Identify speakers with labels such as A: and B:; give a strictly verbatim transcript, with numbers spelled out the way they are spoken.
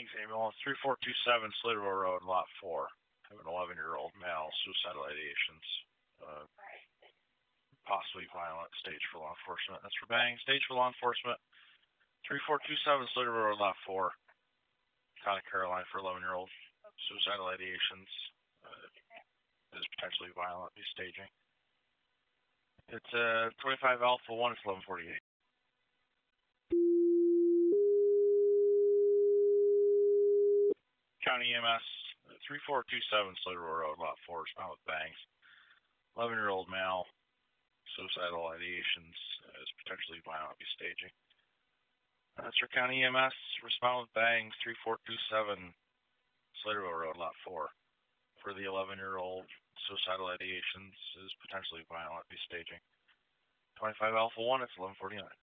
A: Bangs ambulance, three four two seven Slidwell Road, lot four. Have an eleven-year-old male, suicidal ideations, uh, possibly violent, stage for law enforcement. That's for Bangs. Stage for law enforcement, three four two seven Slidwell Road, lot four. Town of Caroline for eleven-year-old, suicidal ideations, uh, is potentially violent, be staging. It's uh, twenty-five Alpha one, it's eleven forty-eight. County E M S, three four two seven Slidwell Road, lot four, is found with Bangs. eleven-year-old male, suicidal ideations, uh, is potentially violent, be staging. That's for County E M S, respond with Bangs, three four two seven Slidwell Road, lot four. For the eleven-year-old, suicidal ideations, is potentially violent, be staging. twenty-five Alpha one, it's eleven forty-nine.